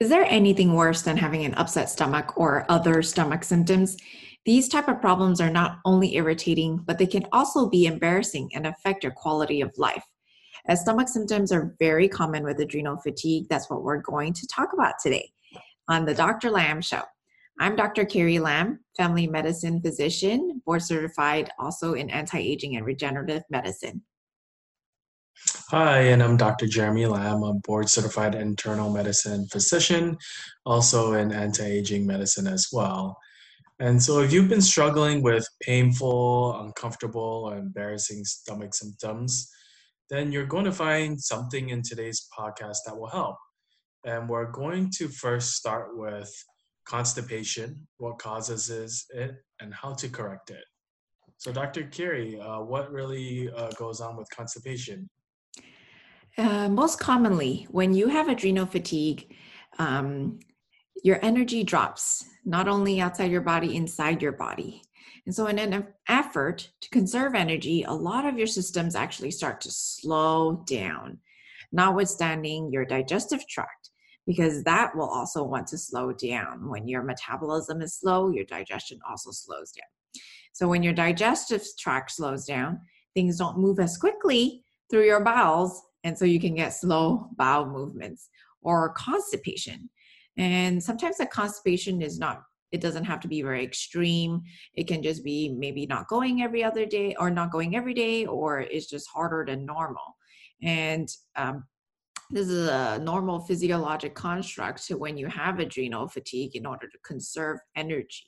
Is there anything worse than having an upset stomach or other stomach symptoms? These type of problems are not only irritating, but they can also be embarrassing and affect your quality of life. As stomach symptoms are very common with adrenal fatigue, that's what we're going to talk about today on the Dr. Lam Show. I'm Dr. Carrie Lam, family medicine physician, board certified also in anti-aging and regenerative medicine. Hi, and I'm Dr. Jeremy Lam, a board certified internal medicine physician, also in anti-aging medicine as well. And so if you've been struggling with painful, uncomfortable, or embarrassing stomach symptoms, then you're going to find something in today's podcast that will help. And we're going to first start with constipation, what causes it, and how to correct it. So Dr. Carey, what really goes on with constipation? Most commonly, when you have adrenal fatigue, your energy drops, not only outside your body, inside your body. And so in an effort to conserve energy, a lot of your systems actually start to slow down, notwithstanding your digestive tract, because that will also want to slow down. When your metabolism is slow, your digestion also slows down. So when your digestive tract slows down, things don't move as quickly through your bowels, and so you can get slow bowel movements or constipation. And sometimes the constipation it doesn't have to be very extreme. It can just be maybe not going every other day or not going every day, or it's just harder than normal. And this is a normal physiologic construct to when you have adrenal fatigue in order to conserve energy.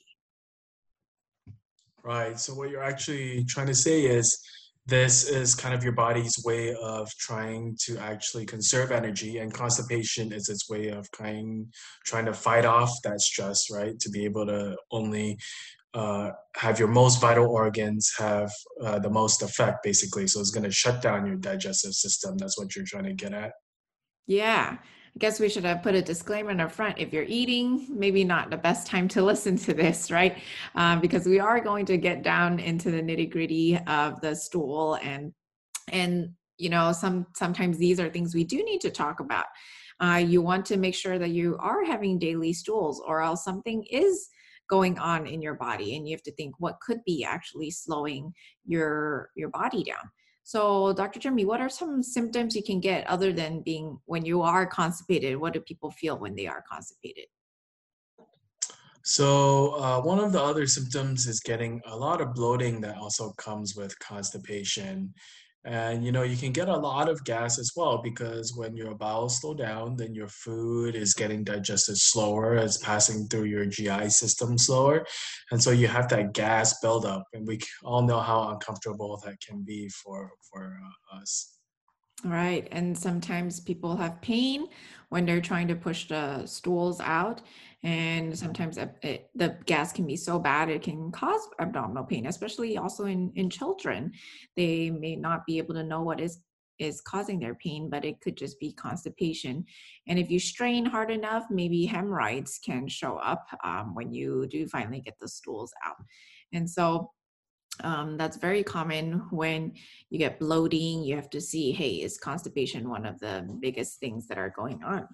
Right. So what you're actually trying to say is this is kind of your body's way of trying to actually conserve energy, and constipation is its way of trying to fight off that stress, right? To be able to only have your most vital organs have the most effect, basically. So it's going to shut down your digestive system. That's what you're trying to get at. Yeah, I guess we should have put a disclaimer in the front. If you're eating, maybe not the best time to listen to this, right? Because we are going to get down into the nitty gritty of the stool, and sometimes these are things we do need to talk about. You want to make sure that you are having daily stools, or else something is going on in your body, and you have to think what could be actually slowing your body down. So, Dr. Jeremy, what are some symptoms you can get other than being when you are constipated? What do people feel when they are constipated? So one of the other symptoms is getting a lot of bloating that also comes with constipation. And you can get a lot of gas as well, because when your bowels slow down, then your food is getting digested slower, it's passing through your GI system slower. And so you have that gas buildup, and we all know how uncomfortable that can be for us. Right. And sometimes people have pain when they're trying to push the stools out. And sometimes the gas can be so bad, it can cause abdominal pain, especially also in children. They may not be able to know what is causing their pain, but it could just be constipation. And if you strain hard enough, maybe hemorrhoids can show up when you do finally get the stools out. And so that's very common when you get bloating. You have to see, hey, is constipation one of the biggest things that are going on?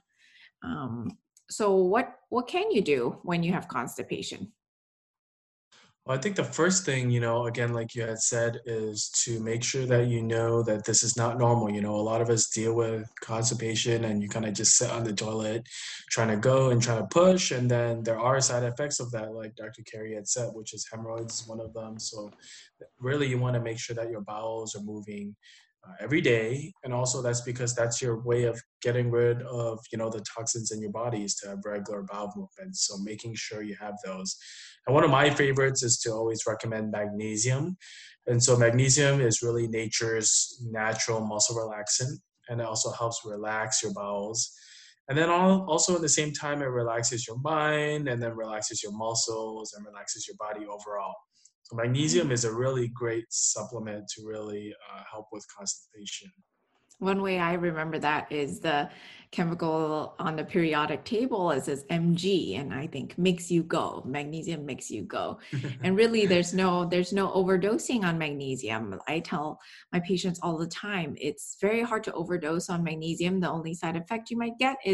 So what can you do when you have constipation? Well, I think the first thing, again, like you had said, is to make sure that you know that this is not normal. A lot of us deal with constipation and you kind of just sit on the toilet trying to go and trying to push. And then there are side effects of that, like Dr. Carey had said, which is hemorrhoids is one of them. So really, you want to make sure that your bowels are moving every day. And also that's because that's your way of getting rid of, the toxins in your body, is to have regular bowel movements. So making sure you have those. And one of my favorites is to always recommend magnesium. And so magnesium is really nature's natural muscle relaxant, and it also helps relax your bowels. And then also at the same time, it relaxes your mind, and then relaxes your muscles and relaxes your body overall. So magnesium is a really great supplement to really help with constipation. One way I remember that is the chemical on the periodic table. It says Mg, and I think makes you go. Magnesium makes you go. And really, there's no overdosing on magnesium. I tell my patients all the time, it's very hard to overdose on magnesium. The only side effect you might get is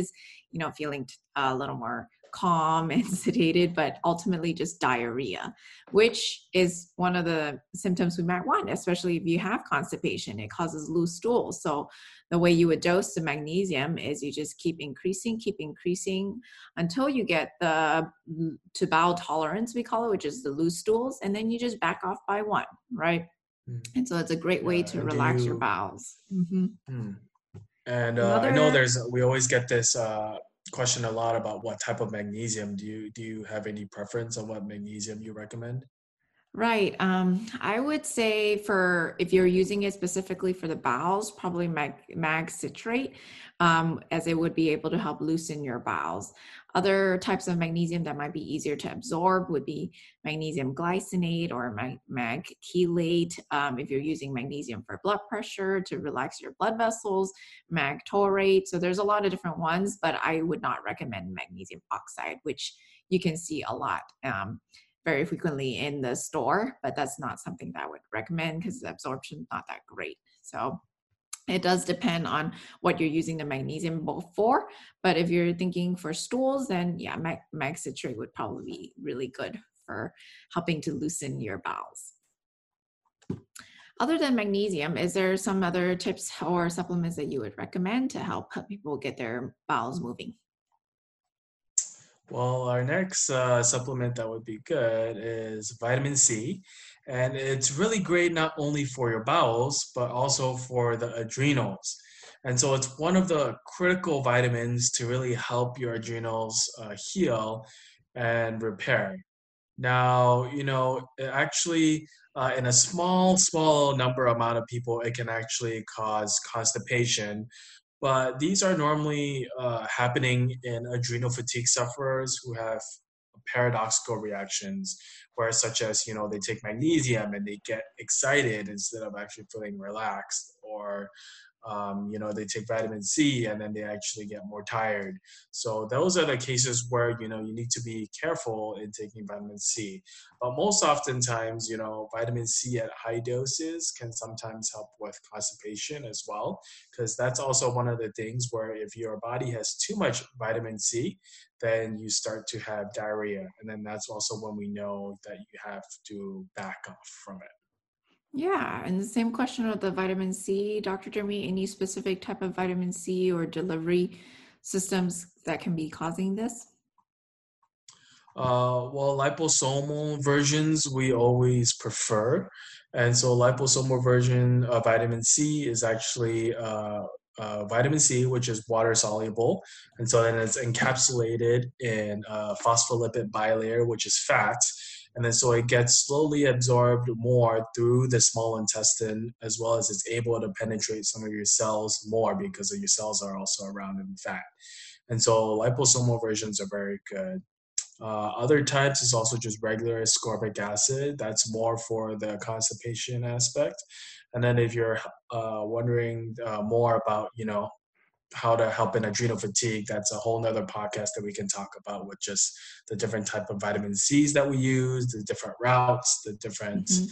feeling a little more calm and sedated, but ultimately just diarrhea, which is one of the symptoms we might want, especially if you have constipation. It causes loose stools. So the way you would dose the magnesium is you just keep increasing until you get the to bowel tolerance, we call it, which is the loose stools, and then you just back off by one, right? And so it's a great way to And relax your bowels. Mm-hmm. And I know Another we always get this question a lot about what type of magnesium. Do you have any preference on what magnesium you recommend? Right. I would say for if you're using it specifically for the bowels, probably mag citrate, as it would be able to help loosen your bowels. Other types of magnesium that might be easier to absorb would be magnesium glycinate or mag chelate. If you're using magnesium for blood pressure to relax your blood vessels, mag taurate. So there's a lot of different ones, but I would not recommend magnesium oxide, which you can see a lot. Very frequently in the store, but that's not something that I would recommend because the absorption is not that great. So it does depend on what you're using the magnesium for. But if you're thinking for stools, then yeah, mag citrate would probably be really good for helping to loosen your bowels. Other than magnesium, is there some other tips or supplements that you would recommend to help people get their bowels moving? Well, our next supplement that would be good is vitamin C. And it's really great not only for your bowels, but also for the adrenals. And so it's one of the critical vitamins to really help your adrenals heal and repair. Now, actually, in a small number amount of people, it can actually cause constipation, but these are normally happening in adrenal fatigue sufferers who have paradoxical reactions, where such as they take magnesium and they get excited instead of actually feeling relaxed, or they take vitamin C and then they actually get more tired. So those are the cases where you need to be careful in taking vitamin C. But most oftentimes, vitamin C at high doses can sometimes help with constipation as well, because that's also one of the things where if your body has too much vitamin C, then you start to have diarrhea, and then that's also when we know that you have to back off from it. Yeah, and the same question with the vitamin C, Dr. Jeremy, any specific type of vitamin C or delivery systems that can be causing this? Well, liposomal versions we always prefer. And so liposomal version of vitamin C is actually vitamin C, which is water soluble. And so then it's encapsulated in phospholipid bilayer, which is fat. And then so it gets slowly absorbed more through the small intestine, as well as it's able to penetrate some of your cells more because of your cells are also around in fat. And so liposomal versions are very good. Other types is also just regular ascorbic acid. That's more for the constipation aspect. And then if you're wondering more about, how to help in adrenal fatigue, that's a whole nother podcast that we can talk about with just the different type of vitamin C's that we use, the different routes, the different Mm-hmm.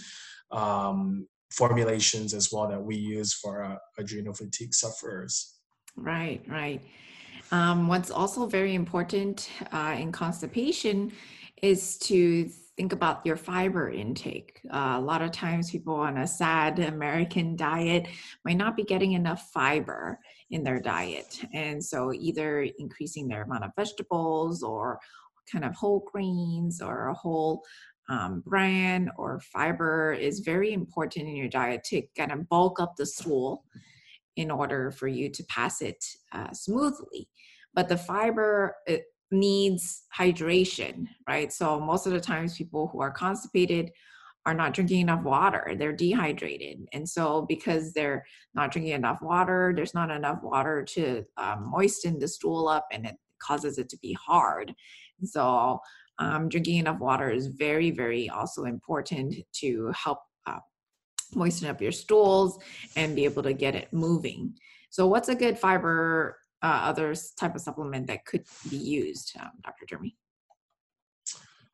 formulations as well that we use for adrenal fatigue sufferers. Right, right. What's also very important in constipation is to think about your fiber intake. A lot of times people on a sad American diet might not be getting enough fiber in their diet. And so either increasing their amount of vegetables or kind of whole grains or a whole bran or fiber is very important in your diet to kind of bulk up the stool in order for you to pass it smoothly. But the fiber, it needs hydration, right? So most of the times people who are constipated are not drinking enough water. They're dehydrated. And so because they're not drinking enough water, there's not enough water to moisten the stool up, and it causes it to be hard. And so drinking enough water is very, very also important to help moisten up your stools and be able to get it moving. So what's a good fiber, other type of supplement that could be used, Dr. Jeremy?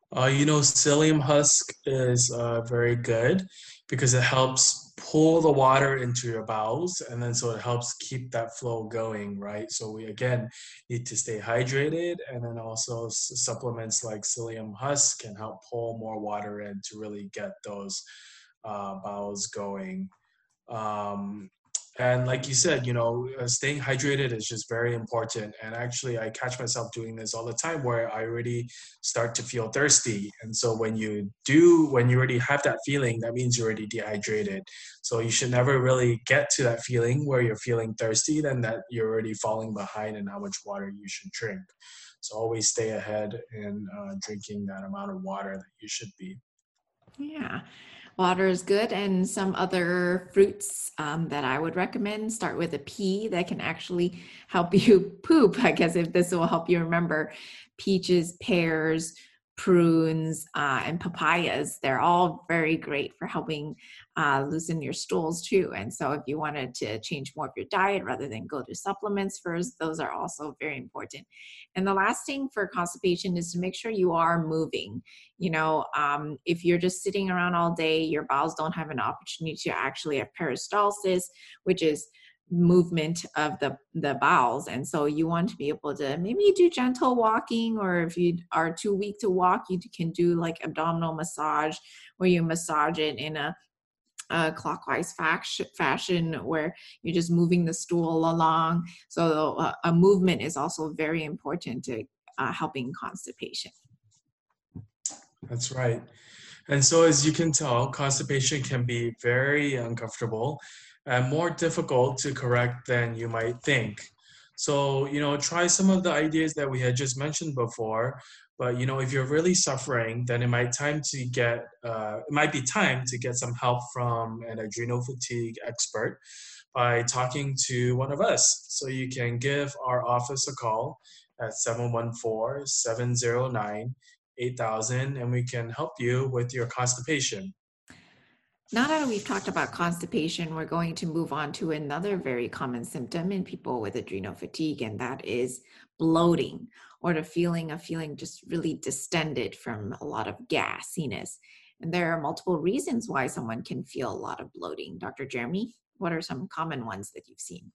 Psyllium husk is very good because it helps pull the water into your bowels, and then so it helps keep that flow going, right? So we again need to stay hydrated, and then also supplements like psyllium husk can help pull more water in to really get those bowels going. Um, and like you said, staying hydrated is just very important. And actually, I catch myself doing this all the time where I already start to feel thirsty. And so when you already have that feeling, that means you're already dehydrated. So you should never really get to that feeling where you're feeling thirsty, then that you're already falling behind in how much water you should drink. So always stay ahead in drinking that amount of water that you should be. Yeah, water is good. And some other fruits that I would recommend start with a P that can actually help you poop. I guess if this will help you remember, peaches, pears, prunes, and papayas. They're all very great for helping loosen your stools too. And so if you wanted to change more of your diet rather than go to supplements first, those are also very important. And the last thing for constipation is to make sure you are moving. If you're just sitting around all day, your bowels don't have an opportunity to actually have peristalsis, which is movement of the bowels. And so you want to be able to maybe do gentle walking, or if you are too weak to walk, you can do like abdominal massage, where you massage it in a clockwise fashion where you're just moving the stool along. So a movement is also very important to helping constipation. That's right. And so, as you can tell, constipation can be very uncomfortable and more difficult to correct than you might think. So, try some of the ideas that we had just mentioned before. But if you're really suffering, then it might be time to get some help from an adrenal fatigue expert by talking to one of us. So you can give our office a call at 714-709-8000, and we can help you with your constipation. Now that we've talked about constipation, we're going to move on to another very common symptom in people with adrenal fatigue, and that is bloating, or the feeling of feeling just really distended from a lot of gassiness. And there are multiple reasons why someone can feel a lot of bloating. Dr. Jeremy, what are some common ones that you've seen?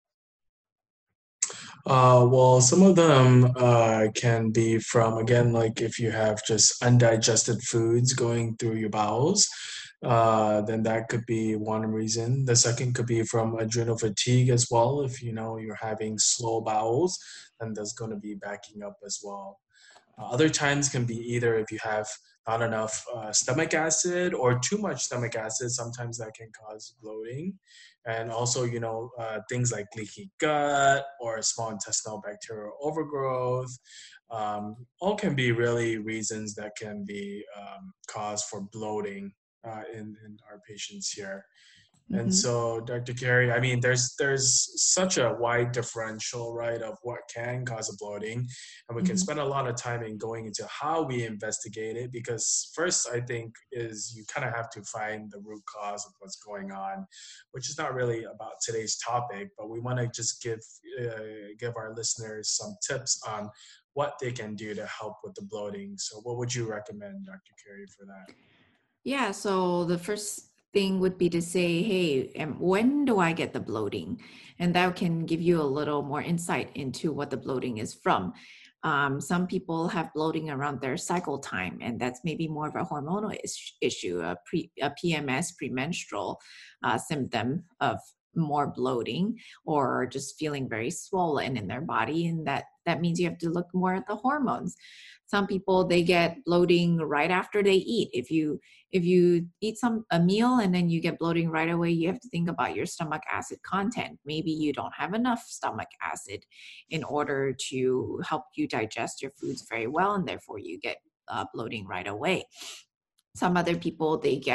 Well, some of them can be from, again, like if you have just undigested foods going through your bowels, then that could be one reason. The second could be from adrenal fatigue as well. If you're having slow bowels, then there's going to be backing up as well. Other times can be either if you have not enough stomach acid or too much stomach acid, sometimes that can cause bloating. And also, things like leaky gut or small intestinal bacterial overgrowth, all can be really reasons that can be cause for bloating in our patients here. And Mm-hmm. so, Dr. Carey, I mean, there's such a wide differential, right, of what can cause a bloating, and we can Mm-hmm. spend a lot of time in going into how we investigate it. Because first, I think is you kind of have to find the root cause of what's going on, which is not really about today's topic, but we want to just give our listeners some tips on what they can do to help with the bloating. So, what would you recommend, Dr. Carey, for that? Yeah, so the first thing would be to say, hey, when do I get the bloating? And that can give you a little more insight into what the bloating is from. Some people have bloating around their cycle time, and that's maybe more of a hormonal issue, a PMS, premenstrual symptom of more bloating, or just feeling very swollen in their body. And that means you have to look more at the hormones. Some people, they get bloating right after they eat. If you eat a meal and then you get bloating right away, you have to think about your stomach acid content. Maybe you don't have enough stomach acid in order to help you digest your foods very well, and therefore you get bloating right away. Some other people, they get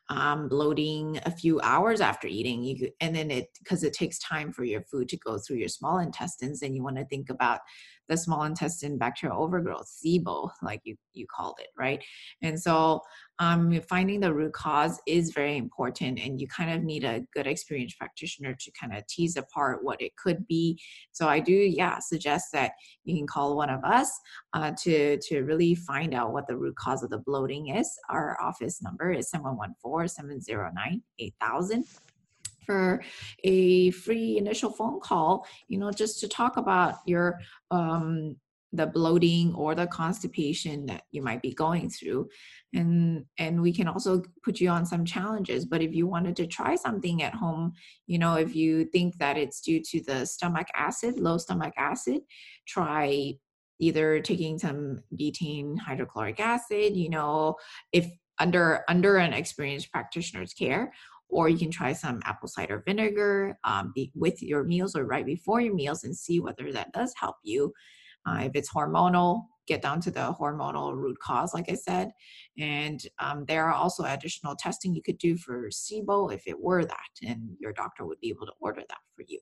bloating a few hours after eating. And then because it takes time for your food to go through your small intestines, and you want to think about the small intestine bacterial overgrowth, SIBO, like you called it, right? And so finding the root cause is very important, and you kind of need a good experienced practitioner to kind of tease apart what it could be. So I do, suggest that you can call one of us to really find out what the root cause of the bloating is. Our office number is 714-709-8000 for a free initial phone call, just to talk about your the bloating or the constipation that you might be going through. And we can also put you on some challenges. But if you wanted to try something at home, if you think that it's due to the stomach acid, low stomach acid, try either taking some betaine hydrochloric acid, if under an experienced practitioner's care, or you can try some apple cider vinegar with your meals or right before your meals and see whether that does help you. If it's hormonal, get down to the hormonal root cause, like I said. And there are also additional testing you could do for SIBO if it were that, and your doctor would be able to order that for you.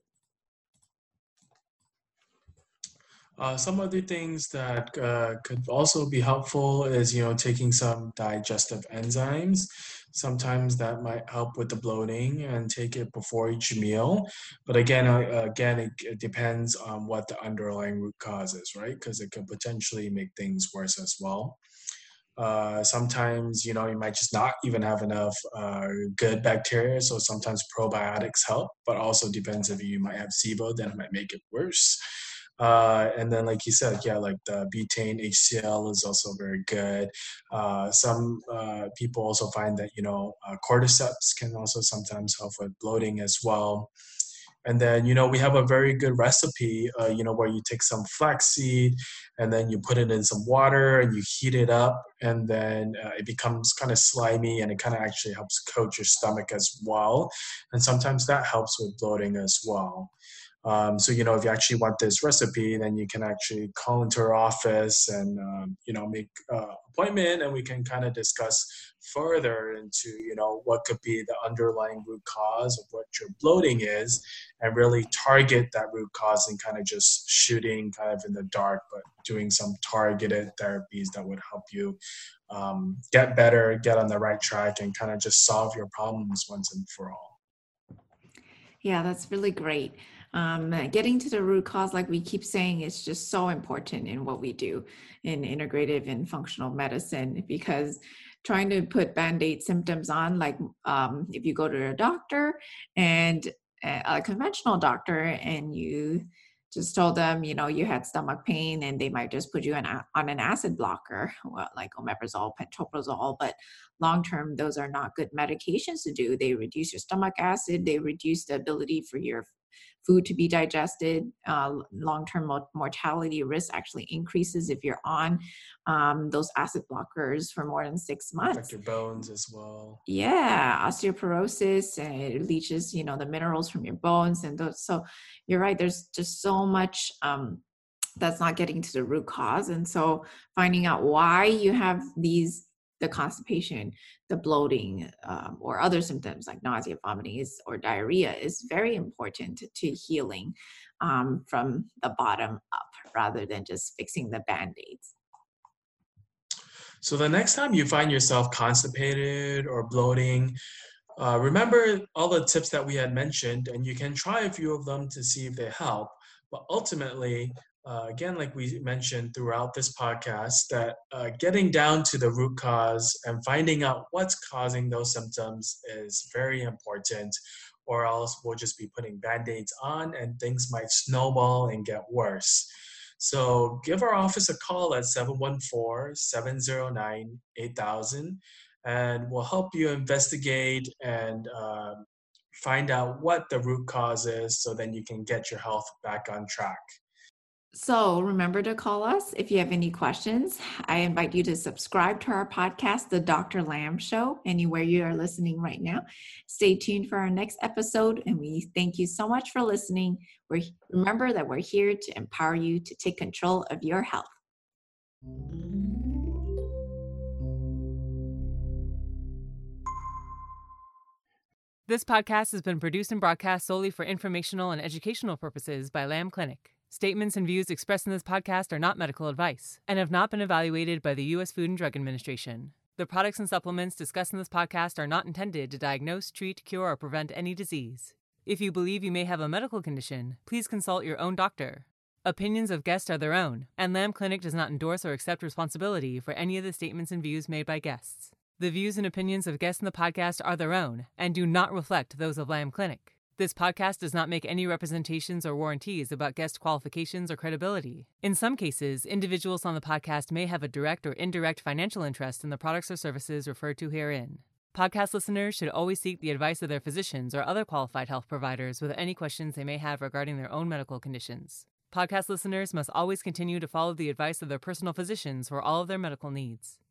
Some other things that could also be helpful is, taking some digestive enzymes. Sometimes that might help with the bloating, and take it before each meal. But again, it depends on what the underlying root cause is, right? Because it could potentially make things worse as well. Sometimes, you might just not even have enough good bacteria. So sometimes probiotics help, but also depends if you might have SIBO, then it might make it worse. And then, like you said, like the betaine HCl is also very good. Some people also find that, cordyceps can also sometimes help with bloating as well. And then, we have a very good recipe, where you take some flaxseed and then you put it in some water and you heat it up, and then it becomes kind of slimy, and it kind of actually helps coat your stomach as well. And sometimes that helps with bloating as well. So, if you actually want this recipe, then you can actually call into our office and, make an appointment, and we can kind of discuss further into, what could be the underlying root cause of what your bloating is, and really target that root cause, and kind of just shooting kind of in the dark, but doing some targeted therapies that would help you get better, get on the right track, and kind of just solve your problems once and for all. Yeah, that's really great. Getting to the root cause, like we keep saying, is just so important in what we do in integrative and functional medicine, because trying to put Band-Aid symptoms on, like if you go to a doctor, and a conventional doctor, and you just told them, you had stomach pain, and they might just put you on an acid blocker, like omeprazole, pantoprazole. But long-term, those are not good medications to do. They reduce your stomach acid. They reduce the ability for your food to be digested. Long-term mortality risk actually increases if you're on those acid blockers for more than 6 months. Affect your bones as well. Yeah, osteoporosis, and it leaches, the minerals from your bones, and those. So you're right. There's just so much that's not getting to the root cause, and so finding out why you have the constipation, the bloating, or other symptoms like nausea, vomiting, or diarrhea is very important to healing from the bottom up, rather than just fixing the Band-Aids. So the next time you find yourself constipated or bloating, remember all the tips that we had mentioned, and you can try a few of them to see if they help. But ultimately, again, like we mentioned throughout this podcast, that getting down to the root cause and finding out what's causing those symptoms is very important, or else we'll just be putting Band-Aids on, and things might snowball and get worse. So give our office a call at 714-709-8000, and we'll help you investigate and find out what the root cause is, so then you can get your health back on track. So remember to call us if you have any questions. I invite you to subscribe to our podcast, The Dr. Lam Show, anywhere you are listening right now. Stay tuned for our next episode, and we thank you so much for listening. Remember that we're here to empower you to take control of your health. This podcast has been produced and broadcast solely for informational and educational purposes by Lamb Clinic. Statements and views expressed in this podcast are not medical advice and have not been evaluated by the U.S. Food and Drug Administration. The products and supplements discussed in this podcast are not intended to diagnose, treat, cure, or prevent any disease. If you believe you may have a medical condition, please consult your own doctor. Opinions of guests are their own, and Lamb Clinic does not endorse or accept responsibility for any of the statements and views made by guests. The views and opinions of guests in the podcast are their own and do not reflect those of Lamb Clinic. This podcast does not make any representations or warranties about guest qualifications or credibility. In some cases, individuals on the podcast may have a direct or indirect financial interest in the products or services referred to herein. Podcast listeners should always seek the advice of their physicians or other qualified health providers with any questions they may have regarding their own medical conditions. Podcast listeners must always continue to follow the advice of their personal physicians for all of their medical needs.